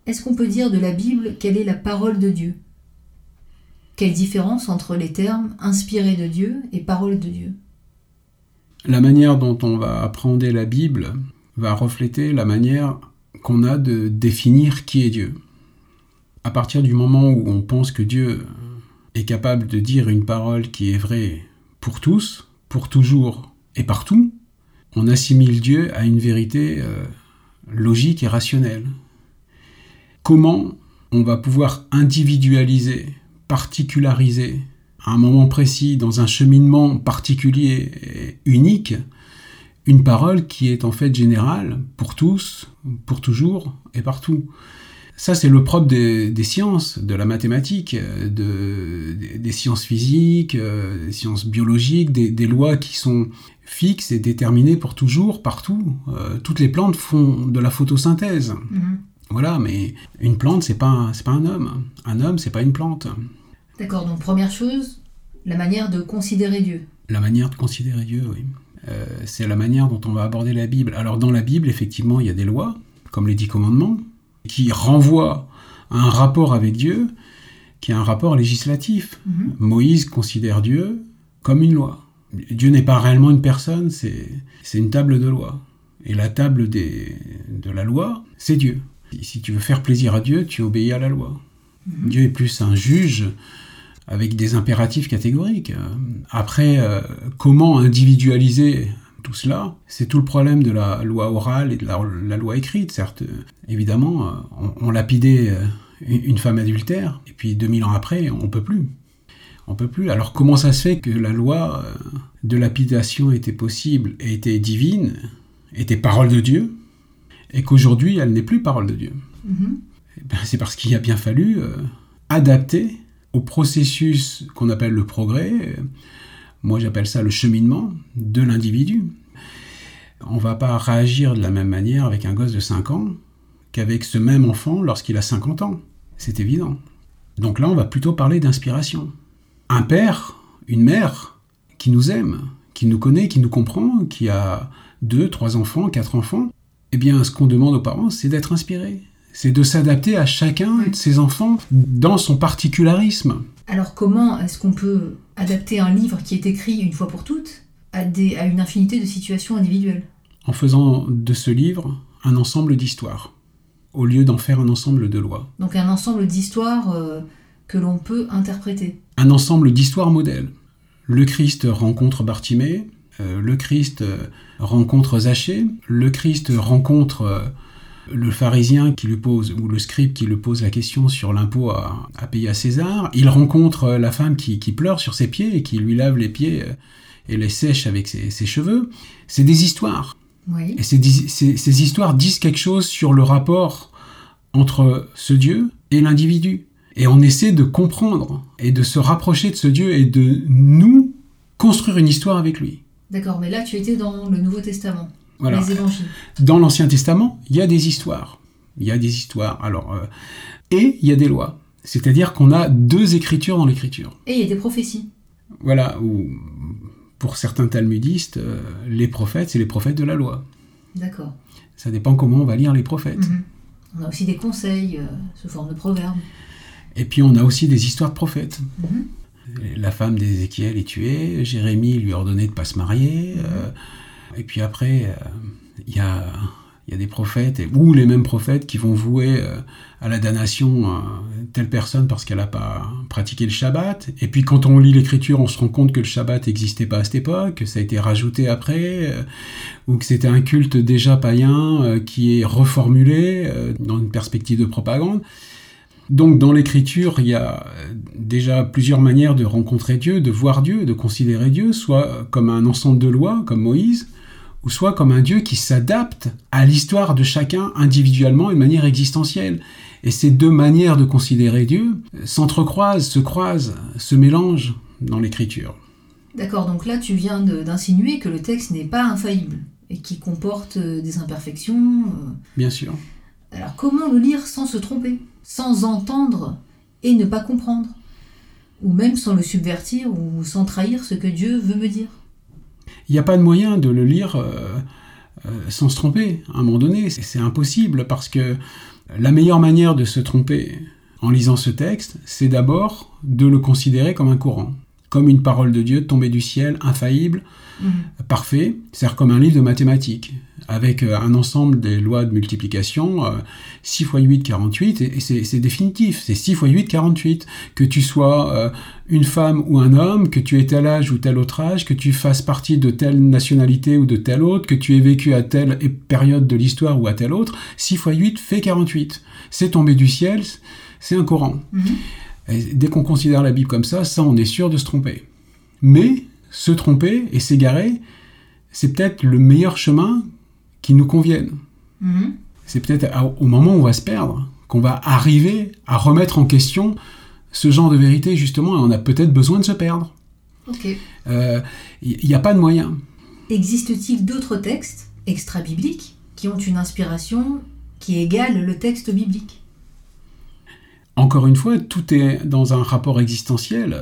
est-ce qu'on peut dire de la Bible qu'elle est la parole de Dieu ? Quelle différence entre les termes inspirés de Dieu et parole de Dieu ? La manière dont on va appréhender la Bible va refléter la manière qu'on a de définir qui est Dieu. À partir du moment où on pense que Dieu est capable de dire une parole qui est vraie pour tous, pour toujours et partout, on assimile Dieu à une vérité logique et rationnelle. Comment on va pouvoir individualiser, particulariser, à un moment précis, dans un cheminement particulier et unique, une parole qui est en fait générale pour tous, pour toujours et partout. Ça, c'est le propre des sciences, de la mathématique, des sciences physiques, des sciences biologiques, des lois qui sont fixes et déterminées pour toujours, partout. Toutes les plantes font de la photosynthèse. Voilà, mais une plante, c'est pas un homme. Un homme, c'est pas une plante. D'accord, donc première chose, la manière de considérer Dieu. La manière de considérer Dieu, oui. C'est la manière dont on va aborder la Bible. Alors dans la Bible, effectivement, il y a des lois, comme les 10 commandements, qui renvoient à un rapport avec Dieu, qui est un rapport législatif. Moïse considère Dieu comme une loi. Dieu n'est pas réellement une personne, c'est une table de loi. Et la table de la loi, c'est Dieu. Si tu veux faire plaisir à Dieu, tu obéis à la loi. Dieu est plus un juge avec des impératifs catégoriques. Après, comment individualiser tout cela ? C'est tout le problème de la loi orale et de la loi écrite, certes. Évidemment, on lapidait une femme adultère, et puis 2000 ans après, on peut plus. On peut plus. Alors comment ça se fait que la loi de lapidation était possible et était divine, était parole de Dieu, et qu'aujourd'hui, elle n'est plus parole de Dieu ? C'est parce qu'il a bien fallu adapter au processus qu'on appelle le progrès, moi j'appelle ça le cheminement de l'individu. On ne va pas réagir de la même manière avec un gosse de 5 ans qu'avec ce même enfant lorsqu'il a 50 ans. C'est évident. Donc là, on va plutôt parler d'inspiration. Un père, une mère qui nous aime, qui nous connaît, qui nous comprend, qui a 2, 3 enfants, 4 enfants, eh bien ce qu'on demande aux parents, c'est d'être inspiré. C'est de s'adapter à chacun de ses enfants dans son particularisme. Alors comment est-ce qu'on peut adapter un livre qui est écrit une fois pour toutes à une infinité de situations individuelles ? En faisant de ce livre un ensemble d'histoires, au lieu d'en faire un ensemble de lois. Donc un ensemble d'histoires que l'on peut interpréter. Un ensemble d'histoires modèles. Le Christ rencontre Bartimée, le Christ rencontre Zachée, le Christ rencontre le pharisien qui lui pose, ou le scribe qui lui pose la question sur l'impôt à payer à César. Il rencontre la femme qui pleure sur ses pieds et qui lui lave les pieds et les sèche avec ses cheveux. C'est des histoires. Oui. Et ces histoires disent quelque chose sur le rapport entre ce Dieu et l'individu. Et on essaie de comprendre et de se rapprocher de ce Dieu et de nous construire une histoire avec lui. D'accord, mais là tu étais dans le Nouveau Testament, voilà. Les évangiles. Dans l'Ancien Testament, il y a des histoires. Il y a des histoires. Alors, et il y a des lois. C'est-à-dire qu'on a 2 écritures dans l'écriture. Et il y a des prophéties. Voilà, où pour certains talmudistes, les prophètes, c'est les prophètes de la loi. D'accord. Ça dépend comment on va lire les prophètes. On a aussi des conseils sous forme de proverbes. Et puis on a aussi des histoires de prophètes. La femme d'Ézéchiel est tuée, Jérémie lui a ordonné de ne pas se marier. Et puis après, il y a des prophètes, ou les mêmes prophètes qui vont vouer à la damnation telle personne parce qu'elle n'a pas pratiqué le Shabbat. Et puis quand on lit l'Écriture, on se rend compte que le Shabbat n'existait pas à cette époque, que ça a été rajouté après, ou que c'était un culte déjà païen qui est reformulé dans une perspective de propagande. Donc dans l'Écriture, il y a déjà plusieurs manières de rencontrer Dieu, de voir Dieu, de considérer Dieu, soit comme un ensemble de lois, comme Moïse, ou soit comme un Dieu qui s'adapte à l'histoire de chacun individuellement, de manière existentielle. Et ces 2 manières de considérer Dieu s'entrecroisent, se croisent, se mélangent dans l'Écriture. D'accord, donc là tu viens d'insinuer que le texte n'est pas infaillible et qu'il comporte des imperfections. Bien sûr. Alors comment le lire sans se tromper, sans entendre et ne pas comprendre, ou même sans le subvertir ou sans trahir ce que Dieu veut me dire ? Il n'y a pas de moyen de le lire sans se tromper. À un moment donné, c'est impossible parce que La meilleure manière de se tromper en lisant ce texte, c'est d'abord de le considérer comme un courant, comme une parole de Dieu tombée du ciel, infaillible, parfait, c'est-à-dire comme un livre de mathématiques, avec un ensemble des lois de multiplication, 6 x 8, 48, et c'est définitif, c'est 6 x 8, 48. Que tu sois une femme ou un homme, que tu aies tel âge ou tel autre âge, que tu fasses partie de telle nationalité ou de telle autre, que tu aies vécu à telle période de l'histoire ou à telle autre, 6 x 8 fait 48. C'est tombé du ciel, c'est un Coran. Et dès qu'on considère la Bible comme ça, on est sûr de se tromper. Mais se tromper et s'égarer, c'est peut-être le meilleur chemin qui nous convienne. C'est peut-être au moment où on va se perdre qu'on va arriver à remettre en question ce genre de vérité, justement, et on a peut-être besoin de se perdre. Il n'y a pas de moyen. Existe-t-il d'autres textes extra-bibliques qui ont une inspiration qui égale le texte biblique ? Encore une fois, tout est dans un rapport existentiel.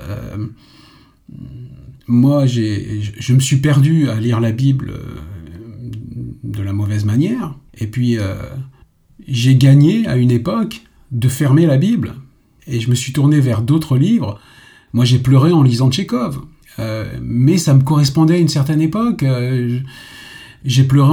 Moi, je me suis perdu à lire la Bible de la mauvaise manière. Et puis, j'ai gagné à une époque de fermer la Bible. Et je me suis tourné vers d'autres livres. Moi, j'ai pleuré en lisant Tchekhov. Mais ça me correspondait à une certaine époque. J'ai pleuré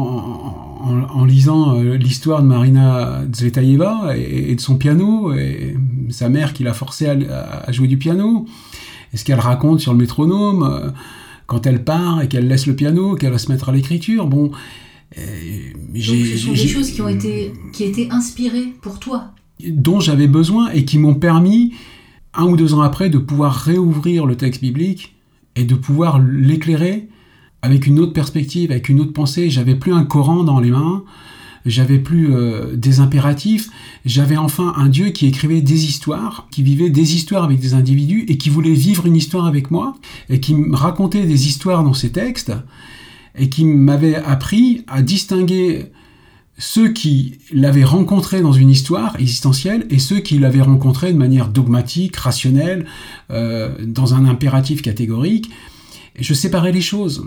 en lisant l'histoire de Marina Tsvetaeva et de son piano, et sa mère qui l'a forcée à jouer du piano. Et ce qu'elle raconte sur le métronome, quand elle part et qu'elle laisse le piano, qu'elle va se mettre à l'écriture. Bon, donc ce sont des choses qui ont été inspirées pour toi. Dont j'avais besoin et qui m'ont permis, 1 ou 2 ans après, de pouvoir réouvrir le texte biblique et de pouvoir l'éclairer avec une autre perspective, avec une autre pensée. J'avais plus un Coran dans les mains, j'avais plus des impératifs, j'avais enfin un Dieu qui écrivait des histoires, qui vivait des histoires avec des individus et qui voulait vivre une histoire avec moi et qui me racontait des histoires dans ses textes et qui m'avait appris à distinguer ceux qui l'avaient rencontré dans une histoire existentielle et ceux qui l'avaient rencontré de manière dogmatique, rationnelle, dans un impératif catégorique. Je séparais les choses.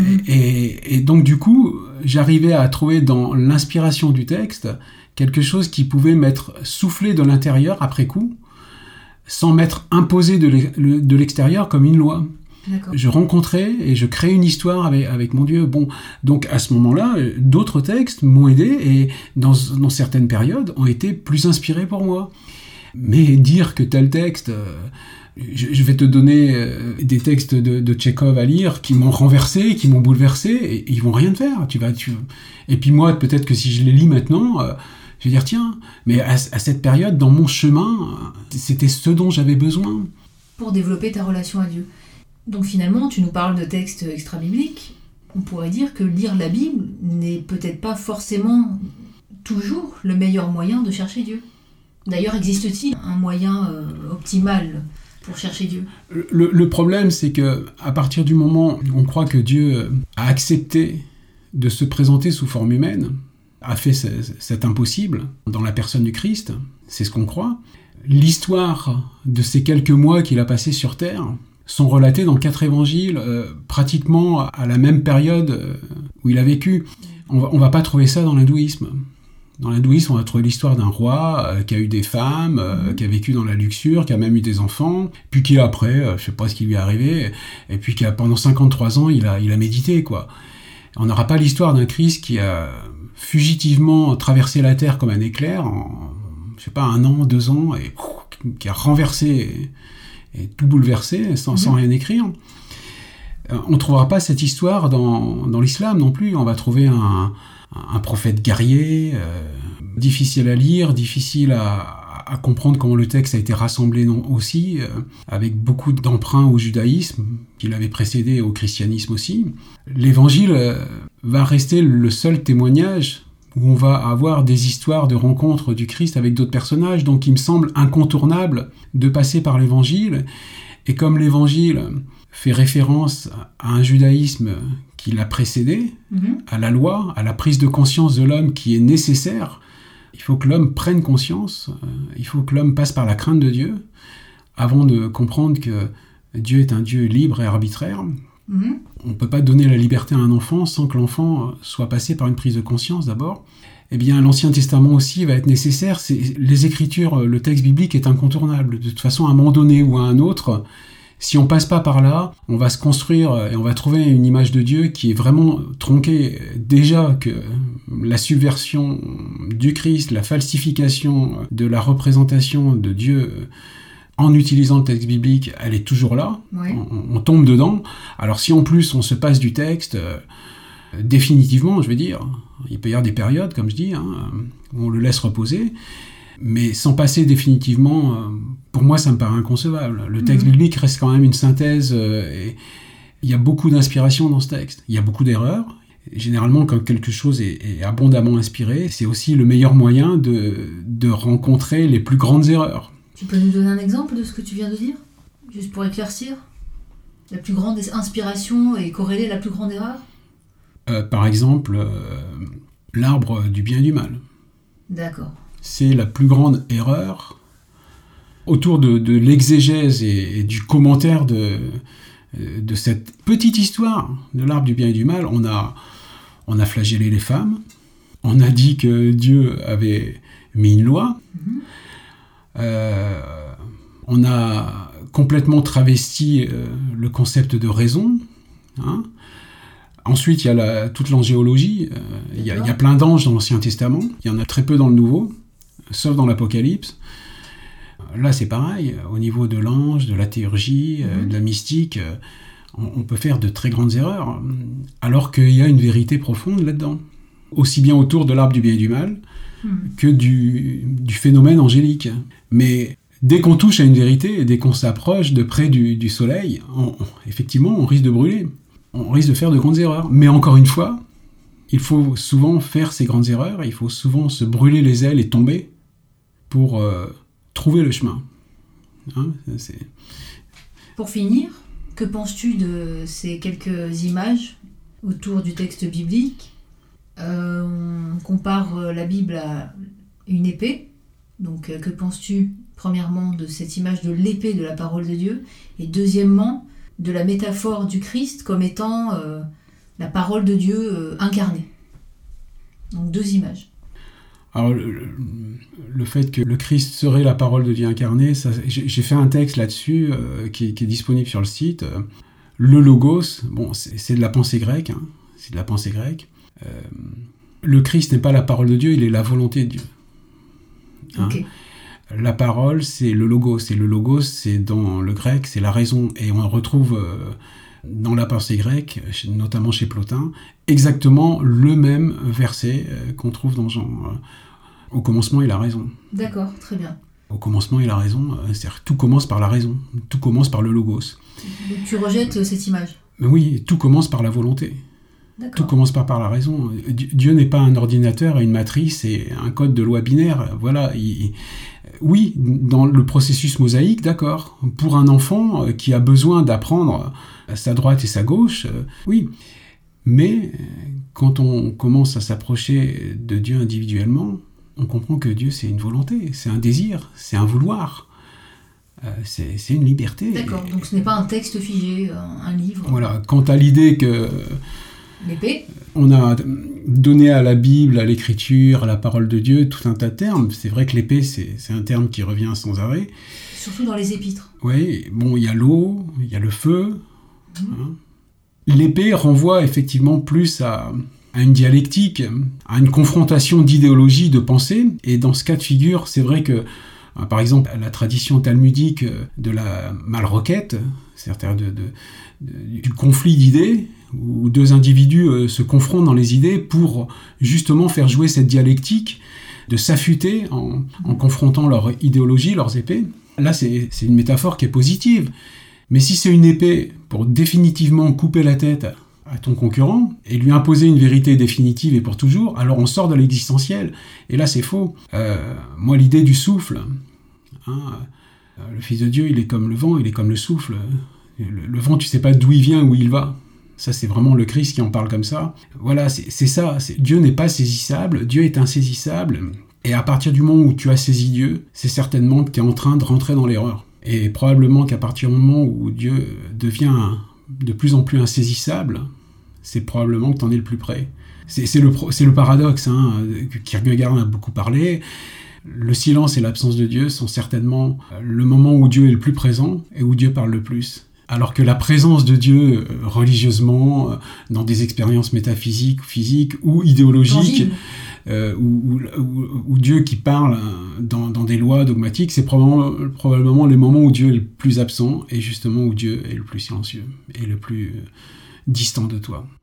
Et donc, du coup, j'arrivais à trouver dans l'inspiration du texte quelque chose qui pouvait m'être soufflé de l'intérieur après coup, sans m'être imposé de l'extérieur comme une loi. D'accord. Je rencontrais et je créais une histoire avec mon Dieu. Bon, donc à ce moment-là, d'autres textes m'ont aidé et dans certaines périodes ont été plus inspirés pour moi. Mais dire que tel texte... Je vais te donner des textes de Tchekhov à lire qui m'ont renversé, qui m'ont bouleversé, et ils vont rien te faire. Et puis moi, peut-être que si je les lis maintenant, je vais dire tiens, mais à cette période, dans mon chemin, c'était ce dont j'avais besoin. Pour développer ta relation à Dieu. Donc finalement, tu nous parles de textes extra-bibliques. On pourrait dire que lire la Bible n'est peut-être pas forcément toujours le meilleur moyen de chercher Dieu. D'ailleurs, existe-t-il un moyen optimal pour chercher Dieu? Le problème, c'est que à partir du moment où on croit que Dieu a accepté de se présenter sous forme humaine, a fait cet impossible dans la personne du Christ, c'est ce qu'on croit. L'histoire de ces quelques mois qu'il a passés sur Terre sont relatées dans 4 évangiles, pratiquement à la même période où il a vécu. On va pas trouver ça dans l'hindouisme. Dans l'hindouisme, on va trouver l'histoire d'un roi qui a eu des femmes, qui a vécu dans la luxure, qui a même eu des enfants, puis qui après, je sais pas ce qui lui est arrivé, et puis qui pendant 53 ans, il a médité, quoi. On n'aura pas l'histoire d'un Christ qui a fugitivement traversé la terre comme un éclair en, je sais pas, 1 an, 2 ans, et qui a renversé et tout bouleversé sans rien écrire. On ne trouvera pas cette histoire dans l'islam non plus. On va trouver un prophète guerrier, difficile à lire, difficile à comprendre comment le texte a été rassemblé aussi, avec beaucoup d'emprunts au judaïsme, qui l'avait précédé au christianisme aussi. L'évangile va rester le seul témoignage où on va avoir des histoires de rencontres du Christ avec d'autres personnages, donc il me semble incontournable de passer par l'évangile. Et comme l'évangile fait référence à un judaïsme qui l'a précédé, à la loi, à la prise de conscience de l'homme qui est nécessaire, il faut que l'homme prenne conscience, il faut que l'homme passe par la crainte de Dieu, avant de comprendre que Dieu est un Dieu libre et arbitraire. On ne peut pas donner la liberté à un enfant sans que l'enfant soit passé par une prise de conscience d'abord. eh bien l'Ancien Testament aussi va être nécessaire. Les Écritures, le texte biblique est incontournable. De toute façon, à un moment donné ou à un autre, si on passe pas par là, on va se construire et on va trouver une image de Dieu qui est vraiment tronquée. Déjà que la subversion du Christ, la falsification de la représentation de Dieu en utilisant le texte biblique, elle est toujours là. Ouais. On tombe dedans. Alors si en plus on se passe du texte, définitivement, je veux dire, il peut y avoir des périodes, comme je dis, où on le laisse reposer, mais sans passer définitivement, pour moi ça me paraît inconcevable. Le texte biblique reste quand même une synthèse, et il y a beaucoup d'inspiration dans ce texte, il y a beaucoup d'erreurs. Généralement, quand quelque chose est abondamment inspiré, c'est aussi le meilleur moyen de rencontrer les plus grandes erreurs. Tu peux nous donner un exemple de ce que tu viens de dire ? Juste pour éclaircir ? La plus grande inspiration est corrélée à la plus grande erreur ? Par exemple, l'arbre du bien et du mal. D'accord. C'est la plus grande erreur. Autour de l'exégèse et du commentaire de cette petite histoire de l'arbre du bien et du mal, on a flagellé les femmes, on a dit que Dieu avait mis une loi, on a complètement travesti le concept de raison. Ensuite, il y a toute l'angéologie, il y a plein d'anges dans l'Ancien Testament, il y en a très peu dans le Nouveau, sauf dans l'Apocalypse. Là, c'est pareil, au niveau de l'ange, de la théurgie, de la mystique, on peut faire de très grandes erreurs, alors qu'il y a une vérité profonde là-dedans. Aussi bien autour de l'arbre du bien et du mal, que du phénomène angélique. Mais dès qu'on touche à une vérité, dès qu'on s'approche de près du soleil, effectivement, on risque de brûler. On risque de faire de grandes erreurs. Mais encore une fois, il faut souvent faire ces grandes erreurs, il faut souvent se brûler les ailes et tomber pour trouver le chemin. Pour finir, que penses-tu de ces quelques images autour du texte biblique ? On compare la Bible à une épée. Donc, que penses-tu, premièrement, de cette image de l'épée de la parole de Dieu ? Et deuxièmement, de la métaphore du Christ comme étant la parole de Dieu incarnée. Donc, deux images. Alors, le fait que le Christ serait la parole de Dieu incarnée, j'ai fait un texte là-dessus qui est disponible sur le site. Le logos, bon, c'est de la pensée grecque. C'est de la pensée grecque. Le Christ n'est pas la parole de Dieu, il est la volonté de Dieu. Okay. La parole, c'est le logos. Et le logos, c'est dans le grec, c'est la raison. Et on retrouve dans la pensée grecque, notamment chez Plotin, exactement le même verset qu'on trouve dans Jean. Au commencement, il a raison. D'accord, très bien. Au commencement, il a raison. C'est-à-dire que tout commence par la raison. Tout commence par le logos. Donc tu rejettes cette image ? Oui, tout commence par la volonté. D'accord. Tout commence par la raison. Dieu n'est pas un ordinateur et une matrice et un code de loi binaire. Voilà. Oui, dans le processus mosaïque, d'accord. Pour un enfant qui a besoin d'apprendre sa droite et sa gauche, oui. Mais quand on commence à s'approcher de Dieu individuellement, on comprend que Dieu, c'est une volonté, c'est un désir, c'est un vouloir. C'est une liberté. D'accord, donc ce n'est pas un texte figé, un livre. Voilà. Quant à l'idée que l'épée. On a donné à la Bible, à l'Écriture, à la parole de Dieu, tout un tas de termes. C'est vrai que l'épée, c'est un terme qui revient sans arrêt. Surtout dans les épîtres. Oui, bon, il y a l'eau, il y a le feu. L'épée renvoie effectivement plus à une dialectique, à une confrontation d'idéologie, de pensée. Et dans ce cas de figure, c'est vrai que, par exemple, la tradition talmudique de la malrequête, c'est-à-dire du conflit d'idées, où deux individus se confrontent dans les idées pour justement faire jouer cette dialectique, de s'affûter en confrontant leur idéologie, leurs épées. Là, c'est une métaphore qui est positive. Mais si c'est une épée pour définitivement couper la tête à ton concurrent et lui imposer une vérité définitive et pour toujours, alors on sort de l'existentiel. Et là, c'est faux. Moi, l'idée du souffle, le Fils de Dieu, il est comme le vent, il est comme le souffle. Le vent, tu sais pas d'où il vient, où il va. Ça, c'est vraiment le Christ qui en parle comme ça. Voilà, c'est ça. Dieu n'est pas saisissable, Dieu est insaisissable. Et à partir du moment où tu as saisi Dieu, c'est certainement que tu es en train de rentrer dans l'erreur. Et probablement qu'à partir du moment où Dieu devient de plus en plus insaisissable, c'est probablement que tu en es le plus près. C'est le paradoxe, Kierkegaard en a beaucoup parlé. Le silence et l'absence de Dieu sont certainement le moment où Dieu est le plus présent et où Dieu parle le plus. Alors que la présence de Dieu religieusement, dans des expériences métaphysiques, physiques ou idéologiques, où Dieu qui parle dans des lois dogmatiques, c'est probablement les moments où Dieu est le plus absent et justement où Dieu est le plus silencieux et le plus distant de toi.